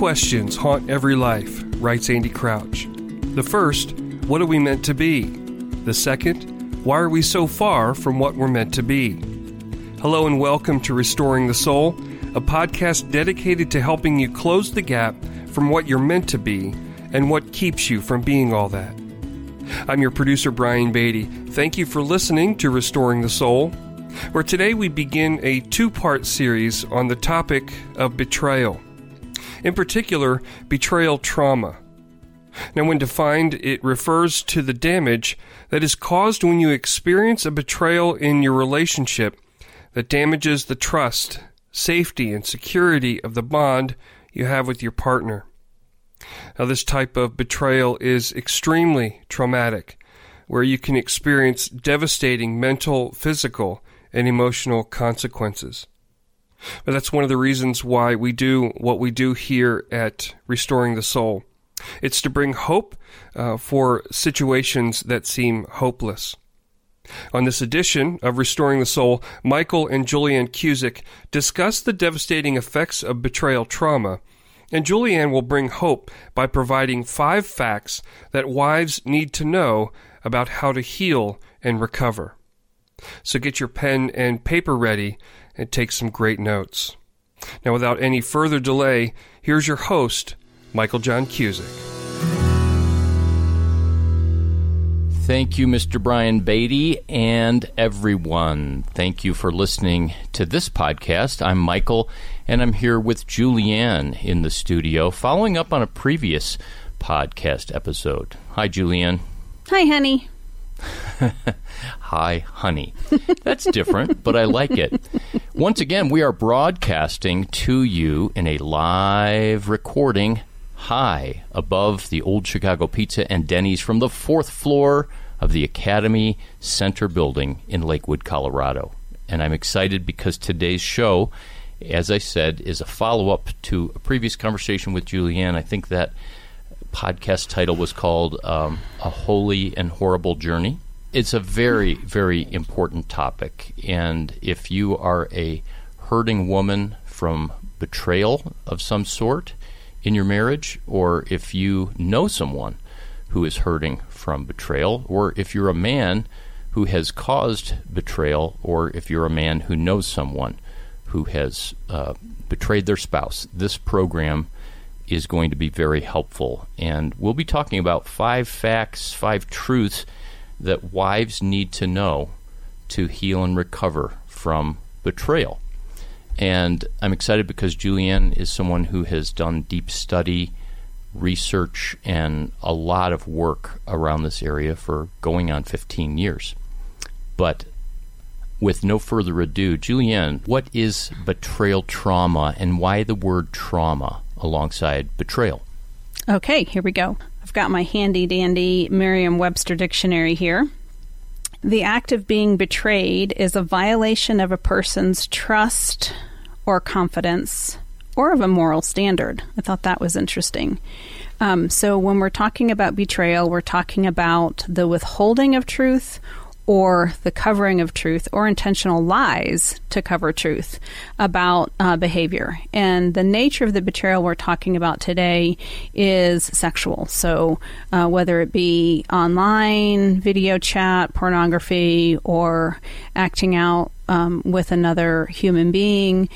questions haunt every life, writes Andy Crouch. The first, what are we meant to be? The second, why are we so far from what we're meant to be? Hello and welcome to Restoring the Soul, a podcast dedicated to helping you close the gap from what you're meant to be and what keeps you from being all that. I'm your producer, Brian Beatty. Thank you for listening to Restoring the Soul, where today we begin a two-part series on the topic of betrayal. In particular, betrayal trauma. Now, when defined, it refers to the damage that is caused when you experience a betrayal in your relationship that damages the trust, safety, and security of the bond you have with your partner. Now, this type of betrayal is extremely traumatic, where you can experience devastating mental, physical, and emotional consequences. But that's one of the reasons why we do what we do here at Restoring the Soul. It's to bring hope for situations that seem hopeless. On this edition of Restoring the Soul, Michael and Julianne Cusick discuss the devastating effects of betrayal trauma, and Julianne will bring hope by providing 5 facts that wives need to know about how to heal and recover. So get your pen and paper ready and take some great notes. Now, without any further delay, here's your host, Michael John Cusick. Thank you, Mr. Brian Beatty, and everyone. Thank you for listening to this podcast. I'm Michael, and I'm here with Julianne in the studio, following up on a previous podcast episode. Hi, Julianne. Hi, honey. Hi, honey. That's different, but I like it. Once again, we are broadcasting to you in a live recording high above the Old Chicago Pizza and Denny's from the 4th floor of the Academy Center building in Lakewood, Colorado. And I'm excited because today's show, as I said, is a follow-up to a previous conversation with Julianne. I think that podcast title was called A Holy and Horrible Journey. It's a very, very important topic. And if you are a hurting woman from betrayal of some sort in your marriage, or if you know someone who is hurting from betrayal, or if you're a man who has caused betrayal, or if you're a man who knows someone who has betrayed their spouse, this program is going to be very helpful. And we'll be talking about 5 facts, 5 truths that wives need to know to heal and recover from betrayal. And I'm excited because Julianne is someone who has done deep study, research, and a lot of work around this area for going on 15 years. But with no further ado, Julianne, what is betrayal trauma and why the word trauma alongside betrayal? Okay, here we go. I've got my handy-dandy Merriam-Webster dictionary here. The act of being betrayed is a violation of a person's trust or confidence or of a moral standard. I thought that was interesting. So when we're talking about betrayal, we're talking about the withholding of truth or the covering of truth or intentional lies to cover truth about behavior. And the nature of the betrayal we're talking about today is sexual. So whether it be online, video chat, pornography, or acting out with another human being,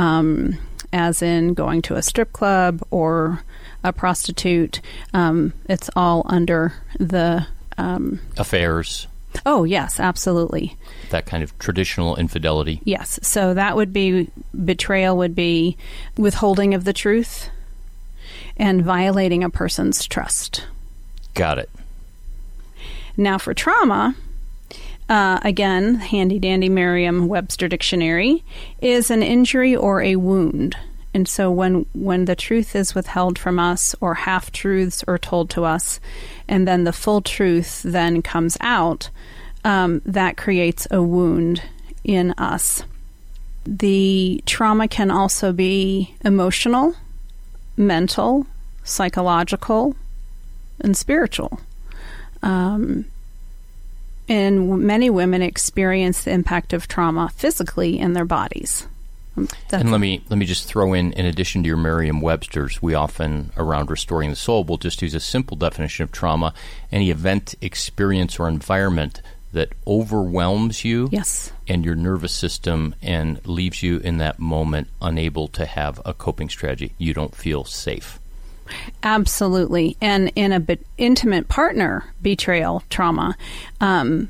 as in going to a strip club or a prostitute, it's all under the affairs. Oh, yes, absolutely. That kind of traditional infidelity. Yes. So that would be, betrayal would be withholding of the truth and violating a person's trust. Got it. Now for trauma, again, handy-dandy Merriam-Webster dictionary, is an injury or a wound. And so when the truth is withheld from us or half-truths are told to us, and then the full truth then comes out, that creates a wound in us. The trauma can also be emotional, mental, psychological, and spiritual. And many women experience the impact of trauma physically in their bodies. And let me just throw in addition to your Merriam-Webster's, we often, around Restoring the Soul, will just use a simple definition of trauma: any event, experience, or environment that overwhelms you and your nervous system and leaves you in that moment unable to have a coping strategy. You don't feel safe. Absolutely. And in a intimate partner betrayal trauma, and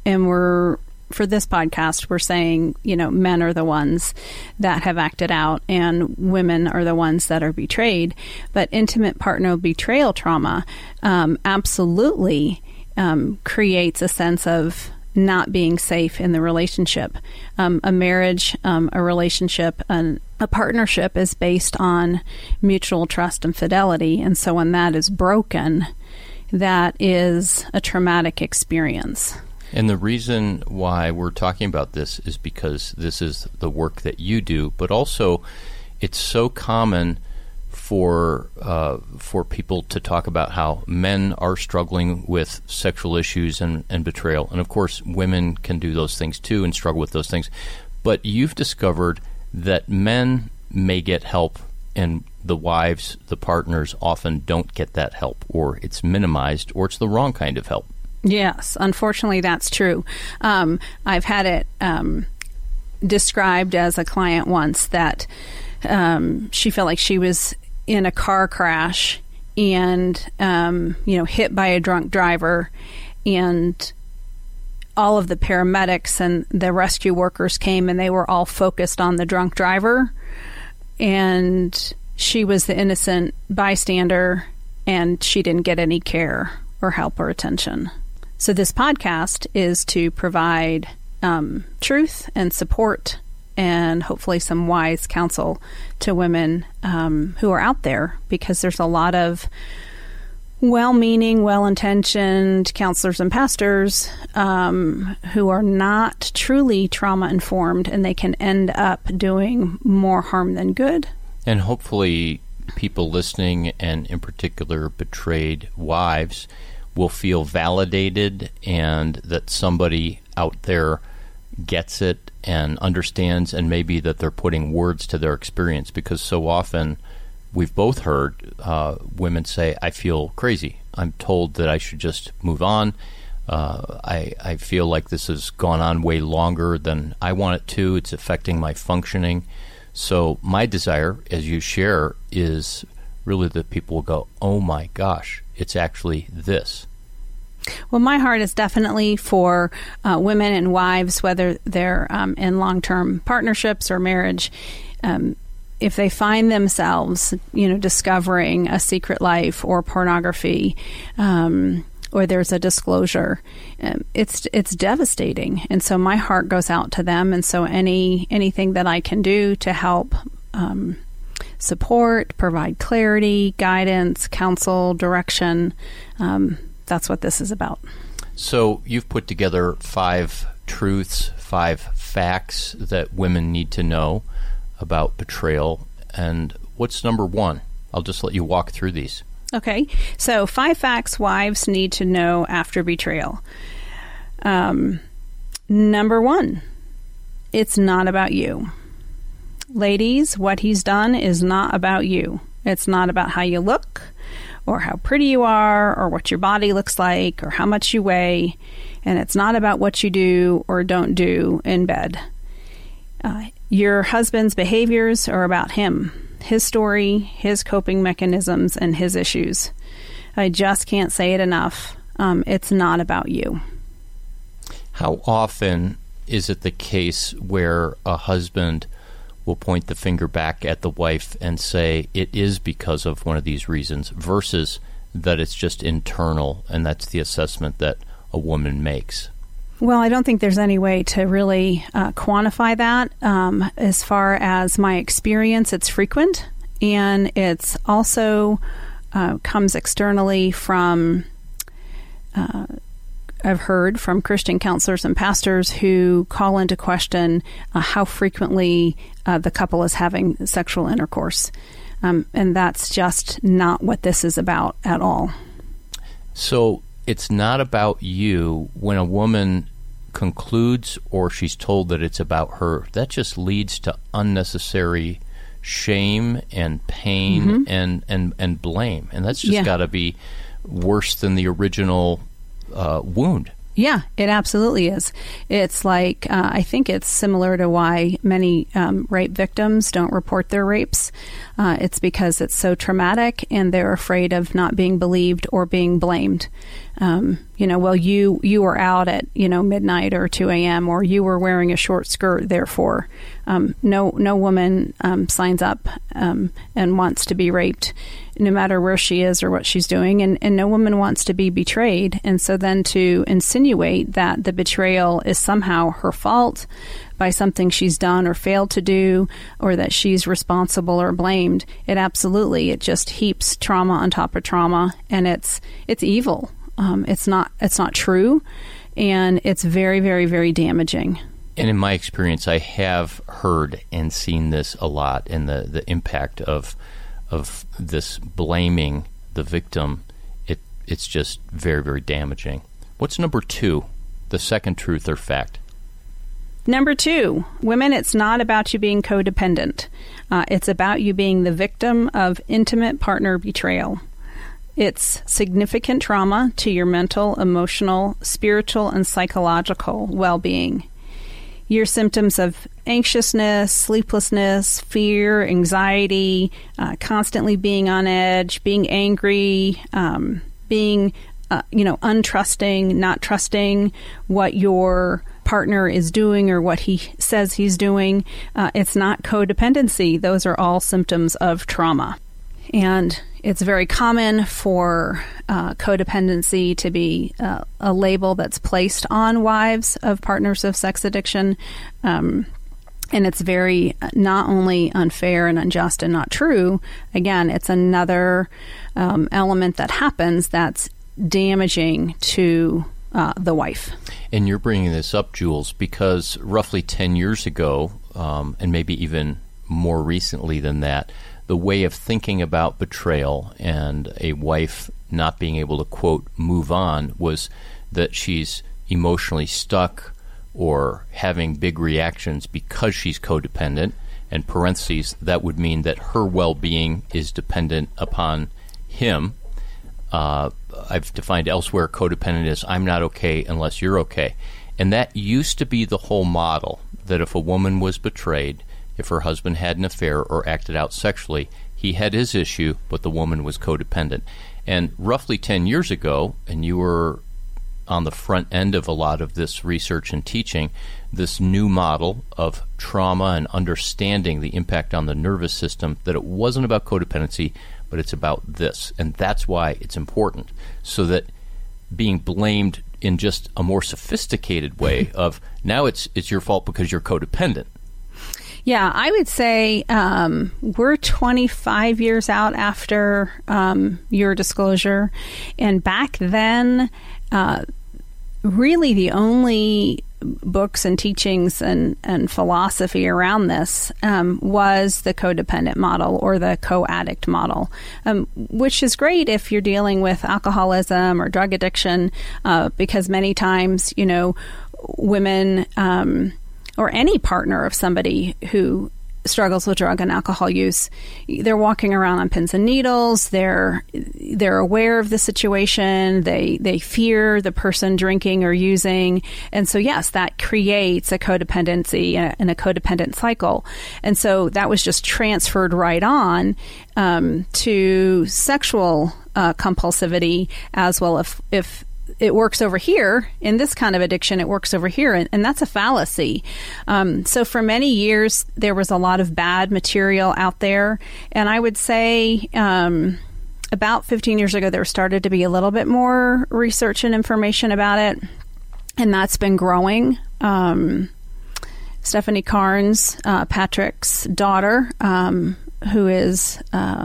for this podcast, we're saying, men are the ones that have acted out and women are the ones that are betrayed. But intimate partner betrayal trauma absolutely creates a sense of not being safe in the relationship. A marriage, a relationship, a partnership is based on mutual trust and fidelity. And so when that is broken, that is a traumatic experience. And the reason why we're talking about this is because this is the work that you do, but also it's so common for people to talk about how men are struggling with sexual issues and betrayal. And of course, women can do those things too and struggle with those things. But you've discovered that men may get help and the wives, the partners, often don't get that help, or it's minimized, or it's the wrong kind of help. Yes, unfortunately, that's true. I've had it described as a client once that she felt like she was in a car crash and, hit by a drunk driver, and all of the paramedics and the rescue workers came and they were all focused on the drunk driver, and she was the innocent bystander and she didn't get any care or help or attention. So this podcast is to provide truth and support and hopefully some wise counsel to women who are out there, because there's a lot of well-meaning, well-intentioned counselors and pastors who are not truly trauma-informed, and they can end up doing more harm than good. And hopefully people listening, and in particular betrayed wives, will feel validated and that somebody out there gets it and understands, and maybe that they're putting words to their experience. Because so often we've both heard women say, I feel crazy. I'm told that I should just move on. I feel like this has gone on way longer than I want it to. It's affecting my functioning. So my desire, as you share, is really that people will go, oh my gosh, it's actually this. Well, my heart is definitely for women and wives, whether they're in long-term partnerships or marriage. If they find themselves, discovering a secret life or pornography, or there's a disclosure, it's devastating. And so my heart goes out to them. And so anything that I can do to help support, provide clarity, guidance, counsel, direction, that's what this is about. So you've put together 5 truths, 5 facts that women need to know about betrayal. And what's number 1? I'll just let you walk through these. Okay. So 5 facts wives need to know after betrayal. Number 1, it's not about you. Ladies, what he's done is not about you. It's not about how you look, or how pretty you are, or what your body looks like, or how much you weigh. And it's not about what you do or don't do in bed. Your husband's behaviors are about him, his story, his coping mechanisms, and his issues. I just can't say it enough. It's not about you. How often is it the case where a husband will point the finger back at the wife and say it is because of one of these reasons, versus that it's just internal and that's the assessment that a woman makes? Well, I don't think there's any way to really quantify that. As far as my experience, it's frequent, and it's also comes externally from I've heard from Christian counselors and pastors who call into question how frequently the couple is having sexual intercourse. And that's just not what this is about at all. So it's not about you when a woman concludes or she's told that it's about her, that just leads to unnecessary shame and pain and blame. And that's just got to be worse than the original wound. Yeah, it absolutely is. It's like, I think it's similar to why many rape victims don't report their rapes. It's because it's so traumatic and they're afraid of not being believed or being blamed. Well, you were out at, midnight or 2 a.m. or you were wearing a short skirt, therefore. No woman signs up and wants to be raped, no matter where she is or what she's doing, and no woman wants to be betrayed. And so then to insinuate that the betrayal is somehow her fault by something she's done or failed to do, or that she's responsible or blamed, it just heaps trauma on top of trauma, and it's evil. It's not true, and it's very, very, very damaging. And in my experience, I have heard and seen this a lot, and the impact of this blaming the victim. It's just very, very damaging. What's number 2, the second truth or fact? Number 2, women, it's not about you being codependent. It's about you being the victim of intimate partner betrayal. It's significant trauma to your mental, emotional, spiritual, and psychological well-being. Your symptoms of anxiousness, sleeplessness, fear, anxiety, constantly being on edge, being angry, being untrusting, not trusting what your partner is doing or what he says he's doing. It's not codependency. Those are all symptoms of trauma. And it's very common for codependency to be a label that's placed on wives of partners of sex addiction. And it's very not only unfair and unjust and not true. Again, it's another element that happens that's damaging to the wife. And you're bringing this up, Jules, because roughly 10 years ago, and maybe even more recently than that, the way of thinking about betrayal and a wife not being able to, quote, move on was that she's emotionally stuck or having big reactions because she's codependent. And parentheses, that would mean that her well-being is dependent upon him. I've defined elsewhere codependent as I'm not okay unless you're okay. And that used to be the whole model, that if a woman was betrayed, if her husband had an affair or acted out sexually, he had his issue, but the woman was codependent. And roughly 10 years ago, and you were on the front end of a lot of this research and teaching, this new model of trauma and understanding the impact on the nervous system, that it wasn't about codependency, but it's about this. And that's why it's important, so that being blamed in just a more sophisticated way of now it's your fault because you're codependent. Yeah, I would say we're 25 years out after your disclosure. And back then, really the only books and teachings and philosophy around this was the codependent model or the co-addict model, which is great if you're dealing with alcoholism or drug addiction, because many times, women or any partner of somebody who struggles with drug and alcohol use, they're walking around on pins and needles. They're aware of the situation. They fear the person drinking or using, and so yes, that creates a codependency and a codependent cycle. And so that was just transferred right on to sexual compulsivity as well. If it works over here in this kind of addiction, it works over here, and that's a fallacy. So for many years, there was a lot of bad material out there, and I would say about 15 years ago, there started to be a little bit more research and information about it, and that's been growing. Stephanie Carnes, Patrick's daughter, who is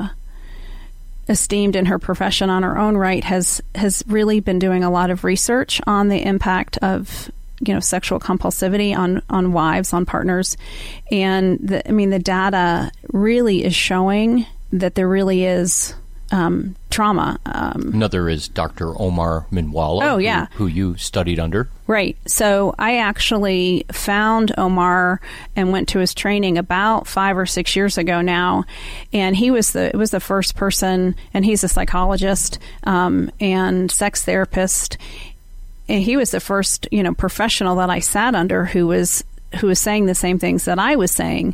esteemed in her profession on her own right, has really been doing a lot of research on the impact of sexual compulsivity on wives, on partners, and the data really is showing that there really is trauma. Another is Dr. Omar Minwalla. Oh, yeah. Who you studied under. Right. So I actually found Omar and went to his training about 5 or 6 years ago now, and it was the first person, and he's a psychologist and sex therapist, and he was the first professional that I sat under who was saying the same things that I was saying,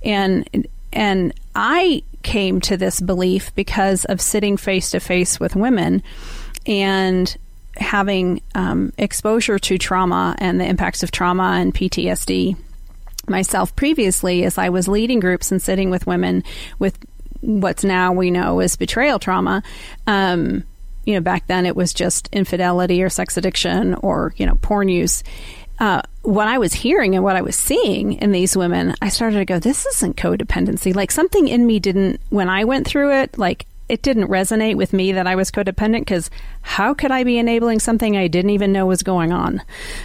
and I came to this belief because of sitting face to face with women and having exposure to trauma and the impacts of trauma and PTSD myself previously, as I was leading groups and sitting with women with what's now we know as betrayal trauma. Back then it was just infidelity or sex addiction or, porn use. What I was hearing and what I was seeing in these women, I started to go, this isn't codependency. Like, something in me didn't, when I went through it, like, it didn't resonate with me that I was codependent, because how could I be enabling something I didn't even know was going on?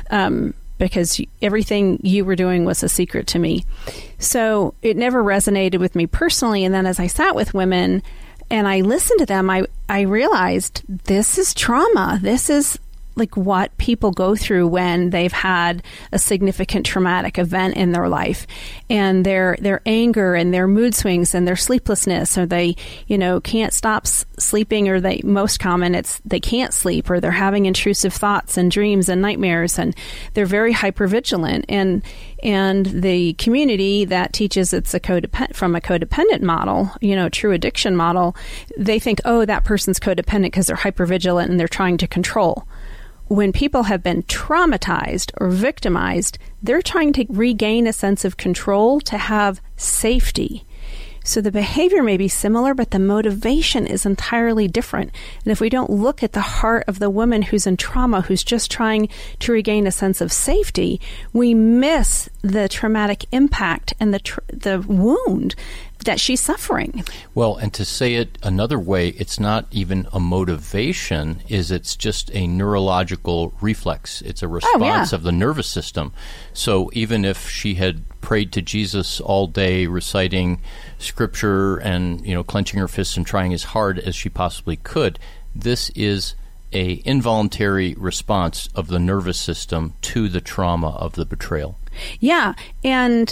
Because everything you were doing was a secret to me. So it never resonated with me personally. And then as I sat with women and I listened to them, I realized this is trauma. This is like what people go through when they've had a significant traumatic event in their life, and their anger and their mood swings and their sleeplessness, or they, can't stop sleeping, or most common, it's they can't sleep, or they're having intrusive thoughts and dreams and nightmares, and they're very hypervigilant. And the community that teaches it's from a codependent model, true addiction model, they think, oh, that person's codependent because they're hypervigilant and they're trying to control. When people have been traumatized or victimized, they're trying to regain a sense of control to have safety. So the behavior may be similar, but the motivation is entirely different. And if we don't look at the heart of the woman who's in trauma, who's just trying to regain a sense of safety, we miss the traumatic impact and the wound that she's suffering. Well, and to say it another way, it's not even a motivation, it's just a neurological reflex. It's a response of the nervous system. So even if she had prayed to Jesus all day, reciting scripture and, clenching her fists and trying as hard as she possibly could, this is a involuntary response of the nervous system to the trauma of the betrayal. Yeah, and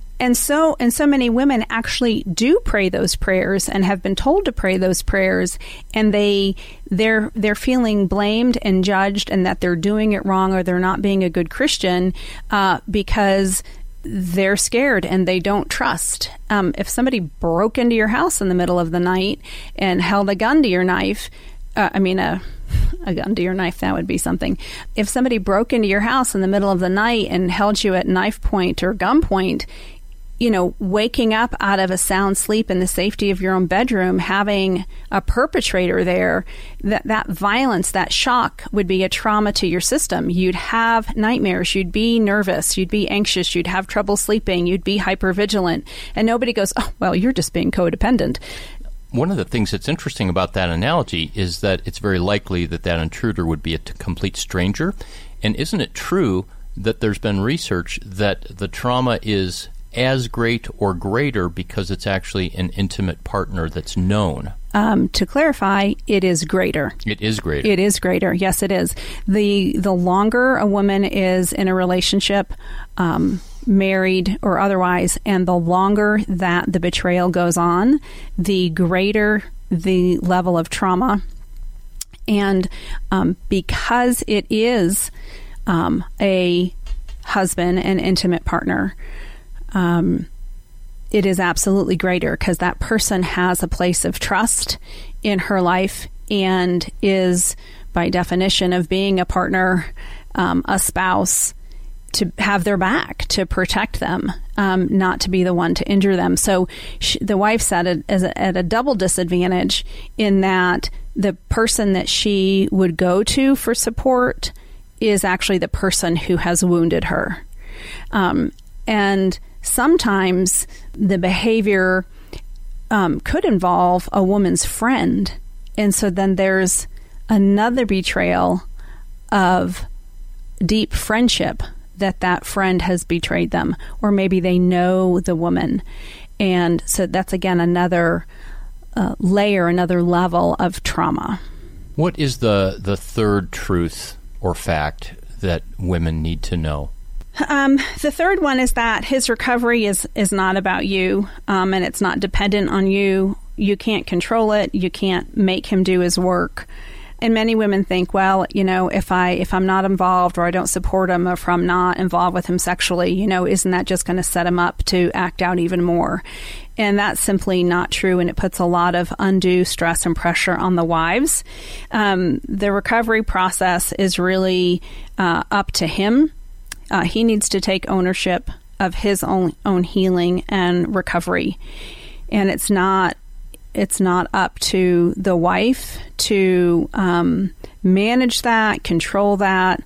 so many women actually do pray those prayers and have been told to pray those prayers, and they're feeling blamed and judged, and that they're doing it wrong or they're not being a good Christian because they're scared and they don't trust. If somebody broke into your house in the middle of the night and held a gun to your knife, a gun to your knife, that would be something. If somebody broke into your house in the middle of the night and held you at knife point or gunpoint, waking up out of a sound sleep in the safety of your own bedroom, having a perpetrator there, that violence, that shock would be a trauma to your system. You'd have nightmares, you'd be nervous, you'd be anxious, you'd have trouble sleeping, you'd be hypervigilant. And nobody goes, oh, well, you're just being codependent. One of the things that's interesting about that analogy is that it's very likely that intruder would be a complete stranger. And isn't it true that there's been research that the trauma is as great or greater because it's actually an intimate partner that's known? To clarify, it is greater. It is greater. It is greater. Yes, it is. The longer a woman is in a relationship, married or otherwise, and the longer that the betrayal goes on, the greater the level of trauma. And because it is a husband and intimate partner, it is absolutely greater, because that person has a place of trust in her life and is, by definition of being a partner, a spouse, to have their back, to protect them, not to be the one to injure them. So the wife's at a double disadvantage, in that the person that she would go to for support is actually the person who has wounded her. And sometimes the behavior could involve a woman's friend. And so then there's another betrayal of deep friendship, that friend has betrayed them, or maybe they know the woman. And so that's, again, another layer, another level of trauma. What is the third truth or fact that women need to know? The third one is that his recovery is not about you, and it's not dependent on you. You can't control it. You can't make him do his work. And many women think, well, if I'm not involved, or I don't support him, or if I'm not involved with him sexually, isn't that just going to set him up to act out even more? And that's simply not true, and it puts a lot of undue stress and pressure on the wives. The recovery process is really up to him. He needs to take ownership of his own healing and recovery, and it's not up to the wife to manage that, control that.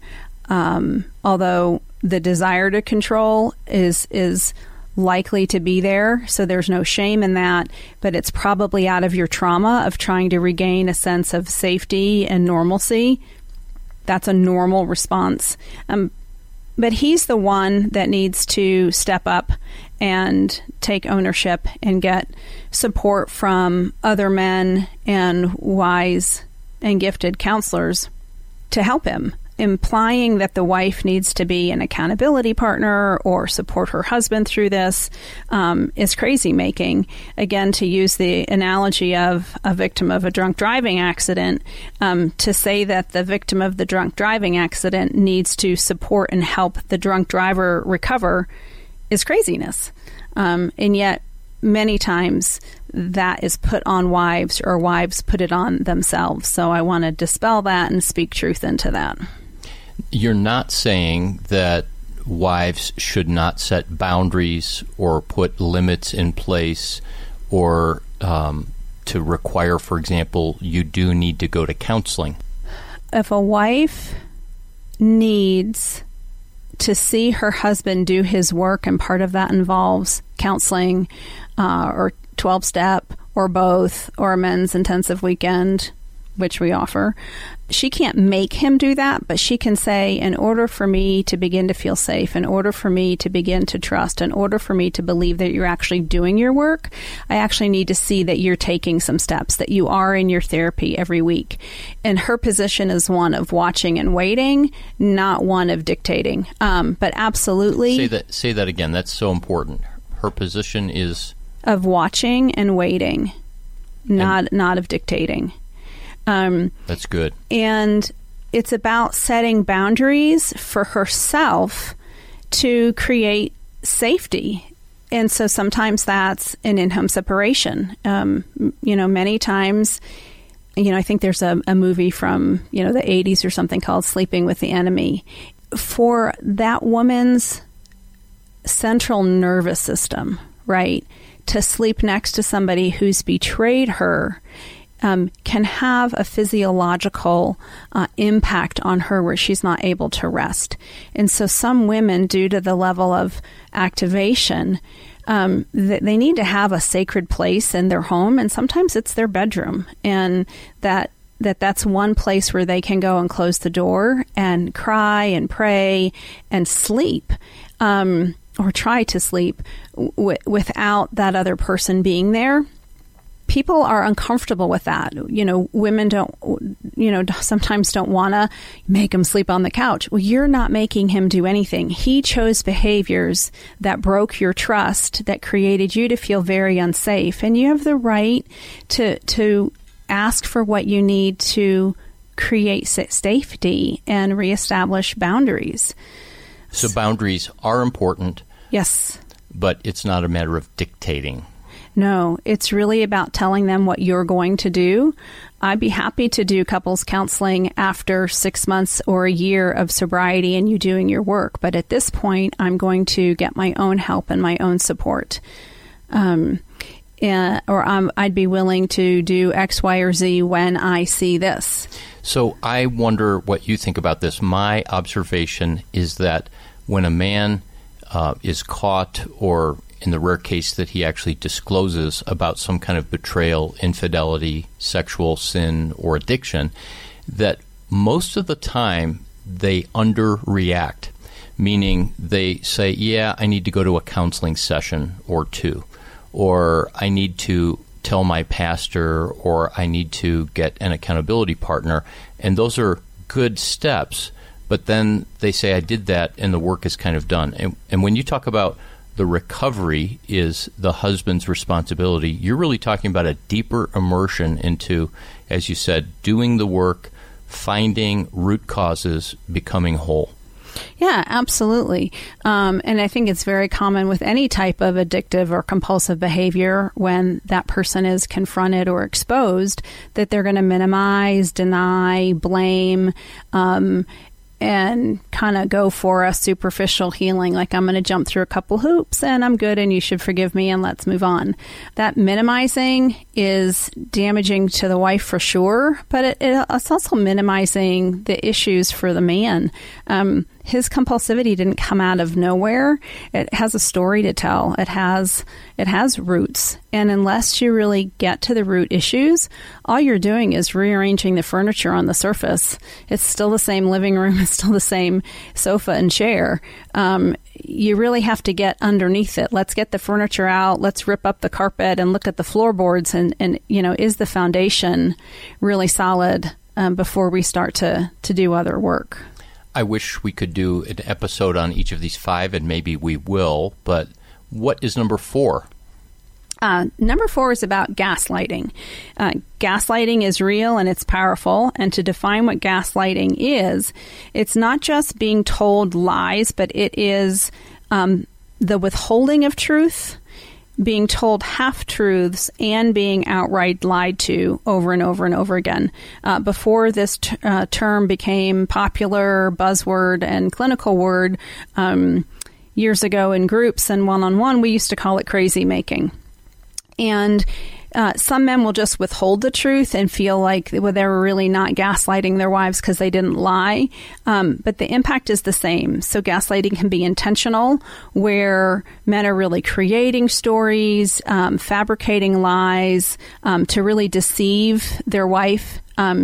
Although the desire to control is likely to be there, so there's no shame in that, but it's probably out of your trauma of trying to regain a sense of safety and normalcy. That's a normal response. But he's the one that needs to step up and take ownership and get support from other men and wise and gifted counselors to help him. Implying that the wife needs to be an accountability partner or support her husband through this is crazy making. Again, to use the analogy of a victim of a drunk driving accident, to say that the victim of the drunk driving accident needs to support and help the drunk driver recover is craziness. And yet, many times that is put on wives, or wives put it on themselves. So I want to dispel that and speak truth into that. You're not saying that wives should not set boundaries or put limits in place, or to require, for example, you do need to go to counseling. If a wife needs to see her husband do his work, and part of that involves counseling or 12-step or both, or a men's intensive weekend, which we offer, she can't make him do that, but she can say, in order for me to begin to feel safe, in order for me to begin to trust, in order for me to believe that you're actually doing your work, I actually need to see that you're taking some steps, that you are in your therapy every week. And her position is one of watching and waiting, not one of dictating. But absolutely. Say that again. That's so important. Her position is of watching and waiting, not of dictating. That's good. And it's about setting boundaries for herself to create safety. And so sometimes that's an in-home separation. Many times, I think there's a movie from, the 80s or something called Sleeping with the Enemy. For that woman's central nervous system, right, to sleep next to somebody who's betrayed her can have a physiological impact on her where she's not able to rest. And so some women, due to the level of activation, they need to have a sacred place in their home, and sometimes it's their bedroom. And that's one place where they can go and close the door and cry and pray and sleep, or try to sleep without that other person being there. People are uncomfortable with that. Women sometimes don't want to make him sleep on the couch. Well, you're not making him do anything. He chose behaviors that broke your trust, that created you to feel very unsafe. And you have the right to ask for what you need to create safety and reestablish boundaries. So boundaries are important. Yes. But it's not a matter of dictating. No, it's really about telling them what you're going to do. I'd be happy to do couples counseling after 6 months or a year of sobriety and you doing your work. But at this point, I'm going to get my own help and my own support. I'd be willing to do X, Y, or Z when I see this. So I wonder what you think about this. My observation is that when a man is caught, or in the rare case that he actually discloses about some kind of betrayal, infidelity, sexual sin, or addiction, that most of the time they underreact, meaning they say, yeah, I need to go to a counseling session or two, or I need to tell my pastor, or I need to get an accountability partner. And those are good steps. But then they say, I did that, and the work is kind of done. And when you talk about the recovery is the husband's responsibility, you're really talking about a deeper immersion into, as you said, doing the work, finding root causes, becoming whole. Yeah, absolutely. And I think it's very common with any type of addictive or compulsive behavior when that person is confronted or exposed that they're going to minimize, deny, blame, and kind of go for a superficial healing, like I'm going to jump through a couple hoops and I'm good and you should forgive me and let's move on. That minimizing is damaging to the wife for sure, but it's also minimizing the issues for the man. His compulsivity didn't come out of nowhere. It has a story to tell. It has roots. And unless you really get to the root issues, all you're doing is rearranging the furniture on the surface. It's still the same living room. It's still the same sofa and chair. You really have to get underneath it. Let's get the furniture out. Let's rip up the carpet and look at the floorboards. And is the foundation really solid before we start to do other work? I wish we could do an episode on each of these 5, and maybe we will, but what is number 4? Number 4 is about gaslighting. Gaslighting is real and it's powerful. And to define what gaslighting is, it's not just being told lies, but it is the withholding of truth, being told half-truths, and being outright lied to over and over and over again. Before this term became popular, buzzword, and clinical word, years ago in groups and one-on-one, we used to call it crazy making. And some men will just withhold the truth and feel like they were really not gaslighting their wives because they didn't lie. But the impact is the same. So gaslighting can be intentional, where men are really creating stories, fabricating lies to really deceive their wife,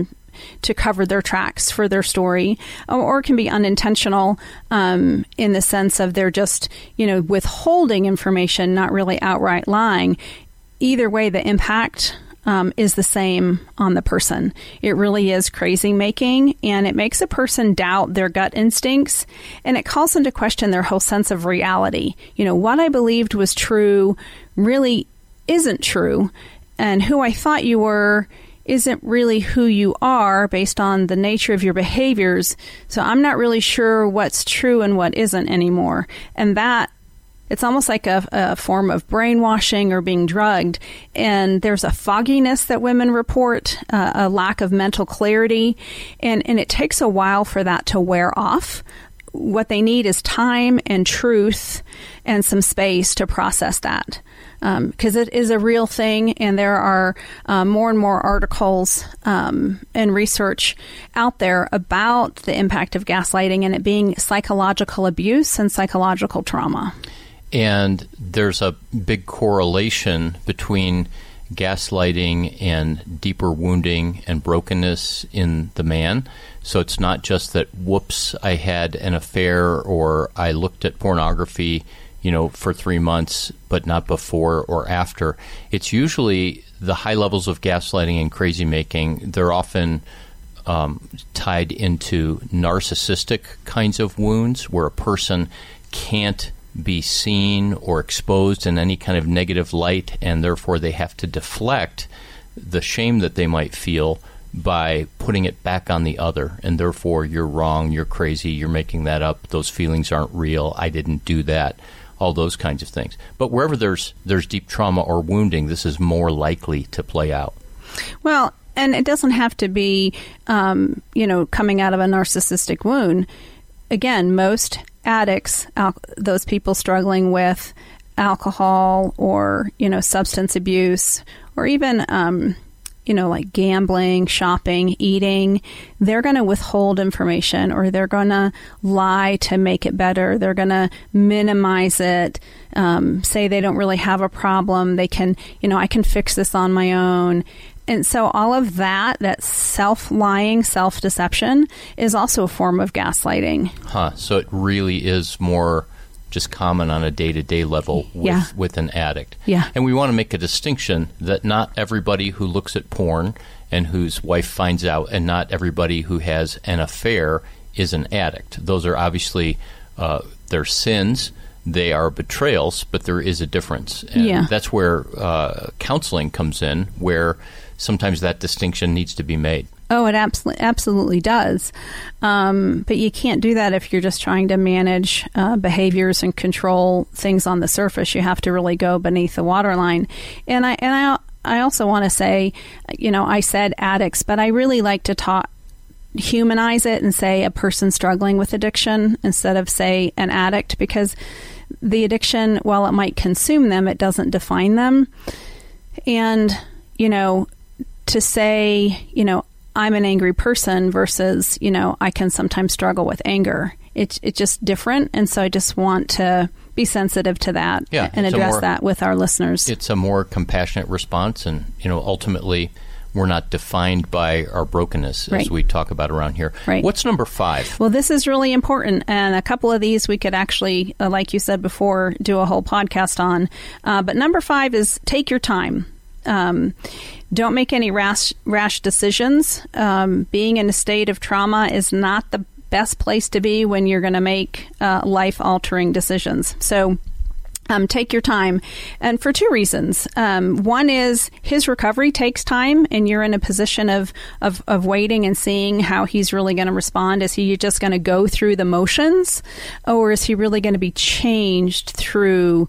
to cover their tracks for their story, or it can be unintentional in the sense of they're just, withholding information, not really outright lying. Either way, the impact is the same on the person. It really is crazy making, and it makes a person doubt their gut instincts, and it calls into question their whole sense of reality. What I believed was true really isn't true, and who I thought you were isn't really who you are based on the nature of your behaviors. So I'm not really sure what's true and what isn't anymore. And that it's almost like a form of brainwashing or being drugged. And there's a fogginess that women report, a lack of mental clarity. And it takes a while for that to wear off. What they need is time and truth and some space to process that. Because it is a real thing, and there are more and more articles and research out there about the impact of gaslighting and it being psychological abuse and psychological trauma. And there's a big correlation between gaslighting and deeper wounding and brokenness in the man. So it's not just that, whoops, I had an affair or I looked at pornography, for 3 months, but not before or after. It's usually the high levels of gaslighting and crazy making. They're often tied into narcissistic kinds of wounds where a person can't be seen or exposed in any kind of negative light, and therefore they have to deflect the shame that they might feel by putting it back on the other. And therefore, you're wrong, you're crazy, you're making that up, those feelings aren't real, I didn't do that, all those kinds of things. But wherever there's deep trauma or wounding, this is more likely to play out. Well, and it doesn't have to be, coming out of a narcissistic wound. Again, most addicts, those people struggling with alcohol or, substance abuse, or even, like gambling, shopping, eating, they're going to withhold information, or they're going to lie to make it better. They're going to minimize it, say they don't really have a problem. They can, I can fix this on my own. And so all of that self-lying, self-deception is also a form of gaslighting. So it really is more just common on a day-to-day level with an addict. Yeah. And we want to make a distinction that not everybody who looks at porn and whose wife finds out, and not everybody who has an affair is an addict. Those are obviously their sins. They are betrayals, but there is a difference. And that's where counseling comes in, where sometimes that distinction needs to be made. Oh, it absolutely does. But you can't do that if you're just trying to manage behaviors and control things on the surface. You have to really go beneath the waterline. And I also want to say, I said addicts, but I really like to humanize it and say a person struggling with addiction instead of, say, an addict, because the addiction, while it might consume them, it doesn't define them. And, to say, I'm an angry person versus, I can sometimes struggle with anger. It's just different. And so I just want to be sensitive to that and address that with our listeners. It's a more compassionate response. And, ultimately, we're not defined by our brokenness, as we talk about around here. Right. What's number 5? Well, this is really important. And a couple of these we could actually, like you said before, do a whole podcast on. But number 5 is take your time. Don't make any rash decisions. Being in a state of trauma is not the best place to be when you're going to make life-altering decisions. So take your time, and for 2 reasons. One is his recovery takes time, and you're in a position of waiting and seeing how he's really going to respond. Is he just going to go through the motions, or is he really going to be changed through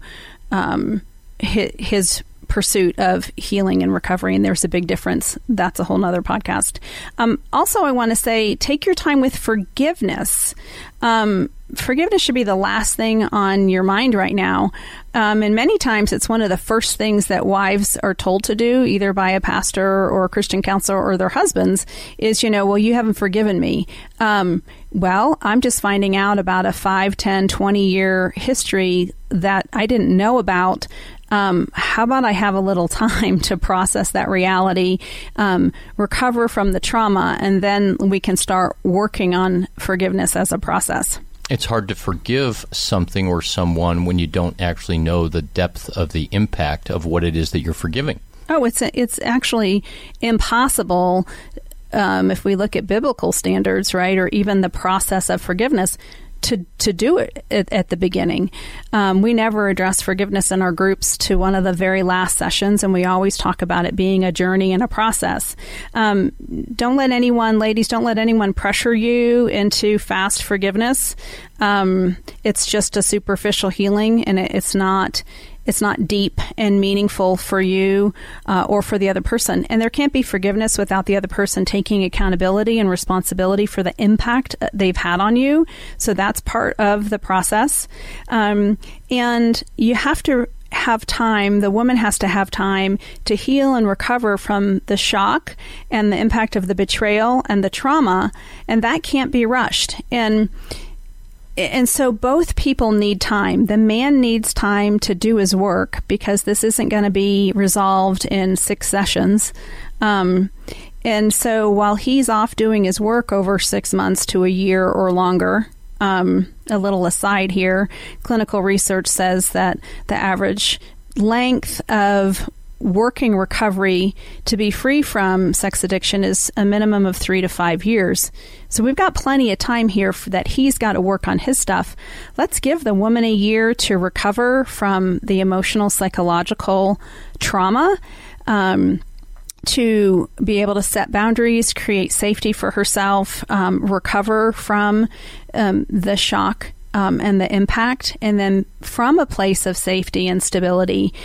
his pursuit of healing and recovery? And there's a big difference. That's a whole nother podcast. Also, I want to say, take your time with forgiveness. Forgiveness should be the last thing on your mind right now. And many times it's one of the first things that wives are told to do, either by a pastor or a Christian counselor or their husbands, is, well, you haven't forgiven me. Well, I'm just finding out about a 5, 10, 20-year history that I didn't know about. How about I have a little time to process that reality, recover from the trauma, and then we can start working on forgiveness as a process. It's hard to forgive something or someone when you don't actually know the depth of the impact of what it is that you're forgiving. Oh, it's actually impossible if we look at biblical standards, right, or even the process of forgiveness, to do it at the beginning. We never address forgiveness in our groups to one of the very last sessions, and we always talk about it being a journey and a process. Don't let anyone pressure you into fast forgiveness. It's just a superficial healing, and it's not deep and meaningful for you or for the other person. And there can't be forgiveness without the other person taking accountability and responsibility for the impact they've had on you. So that's part of the process. And you have to have time, the woman has to have time to heal and recover from the shock and the impact of the betrayal and the trauma, and that can't be rushed. And so both people need time. The man needs time to do his work, because this isn't going to be resolved in 6 sessions. And so while he's off doing his work over 6 months to a year or longer, a little aside here, clinical research says that the average length of working recovery to be free from sex addiction is a minimum of 3 to 5 years. So we've got plenty of time here that he's got to work on his stuff. Let's give the woman a year to recover from the emotional, psychological trauma, to be able to set boundaries, create safety for herself, recover from the shock and the impact, and then from a place of safety and stability,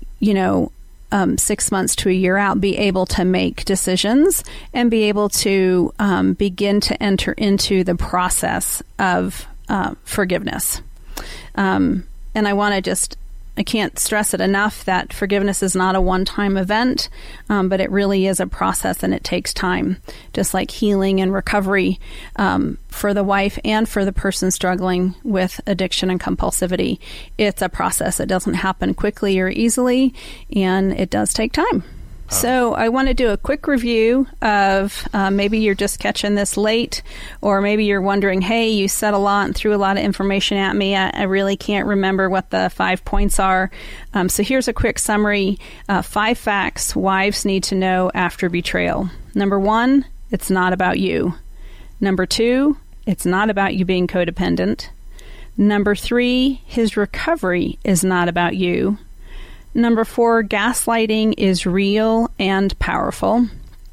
6 months to a year out, be able to make decisions and be able to begin to enter into the process of forgiveness. And I can't stress it enough that forgiveness is not a one-time event, but it really is a process, and it takes time, just like healing and recovery for the wife and for the person struggling with addiction and compulsivity. It's a process. It doesn't happen quickly or easily, and it does take time. So I want to do a quick review of maybe you're just catching this late, or maybe you're wondering, hey, you said a lot and threw a lot of information at me. I really can't remember what the 5 points are. So here's a quick summary. 5 facts wives need to know after betrayal. Number 1, it's not about you. Number 2, it's not about you being codependent. Number 3, his recovery is not about you. Number 4, gaslighting is real and powerful.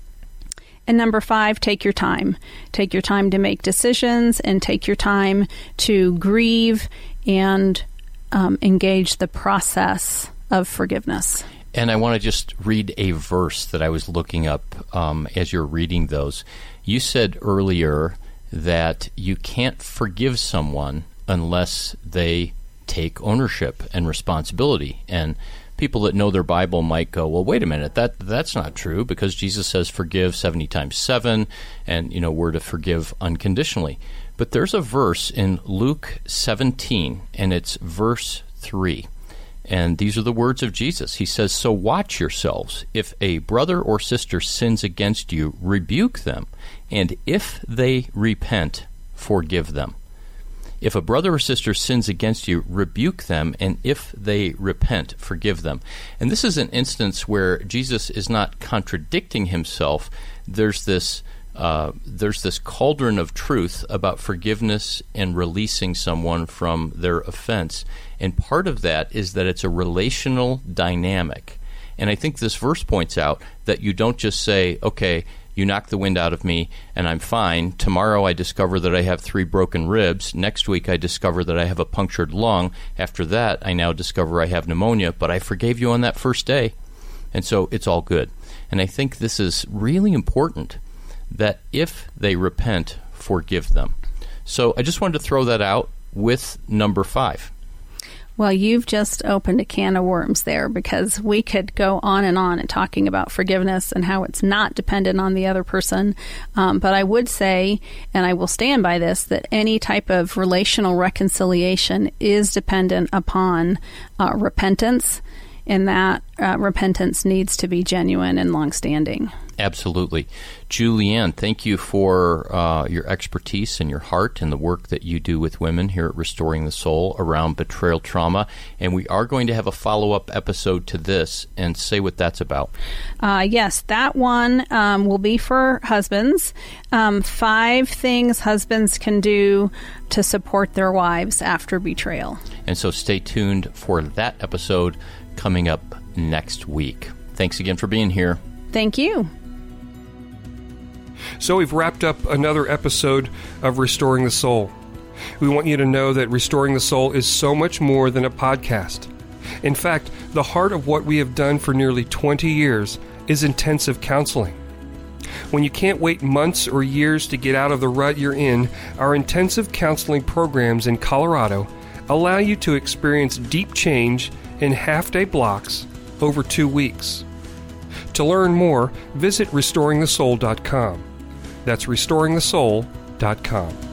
And number 5, take your time. Take your time to make decisions and take your time to grieve and engage the process of forgiveness. And I want to just read a verse that I was looking up as you're reading those. You said earlier that you can't forgive someone unless they take ownership and responsibility. And people that know their Bible might go, well, wait a minute, that's not true, because Jesus says forgive 70 times 7, and, we're to forgive unconditionally. But there's a verse in Luke 17, and it's verse 3. And these are the words of Jesus. He says, so watch yourselves. If a brother or sister sins against you, rebuke them. And if they repent, forgive them. If a brother or sister sins against you, rebuke them, and if they repent, forgive them. And this is an instance where Jesus is not contradicting himself. There's this cauldron of truth about forgiveness and releasing someone from their offense. And part of that is that it's a relational dynamic. And I think this verse points out that you don't just say, okay, you knocked the wind out of me, and I'm fine. Tomorrow I discover that I have 3 broken ribs. Next week I discover that I have a punctured lung. After that, I now discover I have pneumonia, but I forgave you on that first day. And so it's all good. And I think this is really important, that if they repent, forgive them. So I just wanted to throw that out with number 5. Well, you've just opened a can of worms there, because we could go on and talking about forgiveness and how it's not dependent on the other person. But I would say, and I will stand by this, that any type of relational reconciliation is dependent upon repentance, and that repentance needs to be genuine and longstanding. Absolutely. Julianne, thank you for your expertise and your heart and the work that you do with women here at Restoring the Soul around betrayal trauma. And we are going to have a follow-up episode to this, and say what that's about. Yes, that one will be for husbands. 5 things husbands can do to support their wives after betrayal. And so stay tuned for that episode coming up next week. Thanks again for being here. Thank you. So we've wrapped up another episode of Restoring the Soul. We want you to know that Restoring the Soul is so much more than a podcast. In fact, the heart of what we have done for nearly 20 years is intensive counseling. When you can't wait months or years to get out of the rut you're in, our intensive counseling programs in Colorado allow you to experience deep change in half-day blocks over 2 weeks. To learn more, visit restoringthesoul.com. That's restoringthesoul.com.